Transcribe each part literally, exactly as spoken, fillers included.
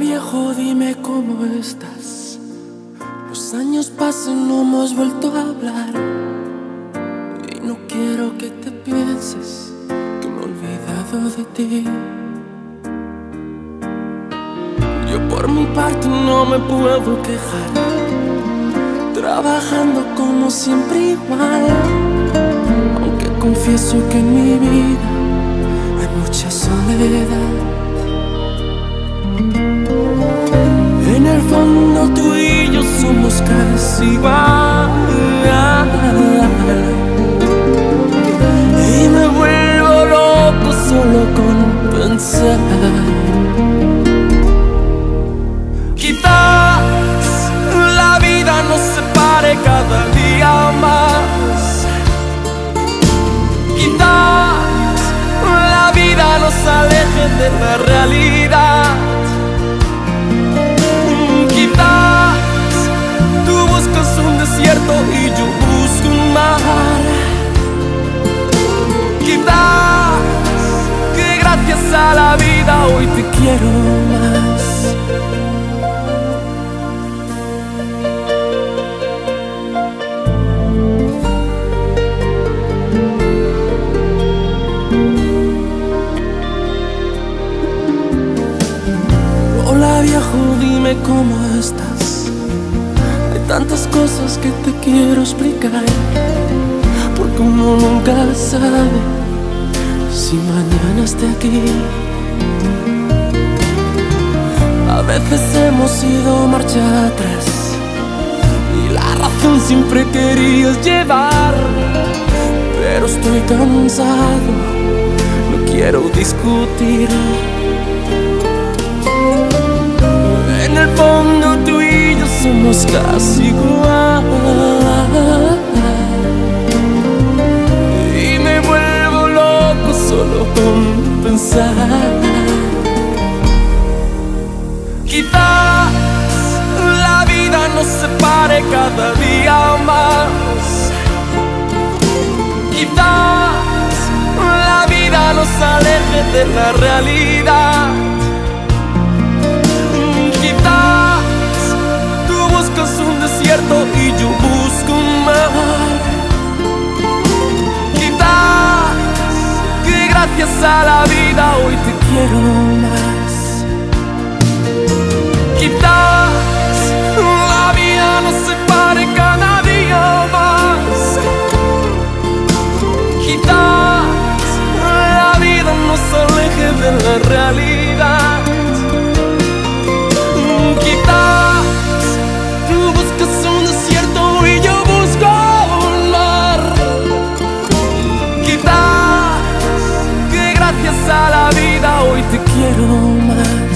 viejo, dime cómo estás. Los años pasan, no hemos vuelto a hablar. Y no quiero que te pienses que me he olvidado de ti. Yo por mi parte no me puedo quejar, trabajando como siempre igual. Aunque confieso que en mi vida hay mucha soledad. En el fondo tú y yo somos casi igual. Y me vuelvo loco solo con pensar. Quizás la vida nos separe cada día más. Quizás la vida nos aleje de la realidad. Un desierto y yo busco un mar. Quizás que gracias a la vida hoy te quiero más. Hola viejo, dime cómo estás. Tantas cosas que te quiero explicar, porque uno nunca sabe si mañana esté aquí. A veces hemos ido marcha atrás y la razón siempre querías llevar, pero estoy cansado, no quiero discutir. En el fondo tú y yo somos casi igual. Y me vuelvo loco solo con pensar. Quizás la vida nos separe cada día más. Quizás la vida nos aleje de la realidad. Buscas un desierto y yo busco un mar. Quizás que gracias a la vida hoy te quiero más. Quizás la vida nos separe cada día más. Quizás la vida nos aleje de la realidad. Quizás un desierto y yo busco un mar. Quizás que gracias a la vida hoy te quiero más.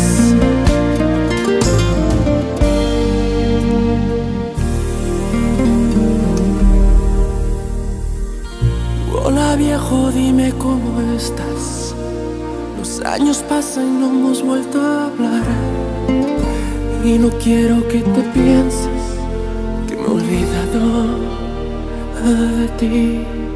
Hola viejo, dime cómo estás. Los años pasan y no hemos vuelto a hablar. Y no quiero que te pienses que me he olvidado de ti.